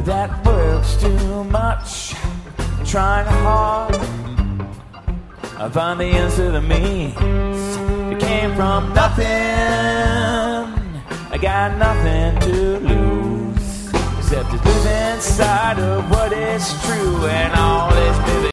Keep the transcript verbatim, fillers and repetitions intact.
that works too much, trying hard. I find the answer to me. It came from nothing. I got nothing to lose except to lose inside of what is true and all is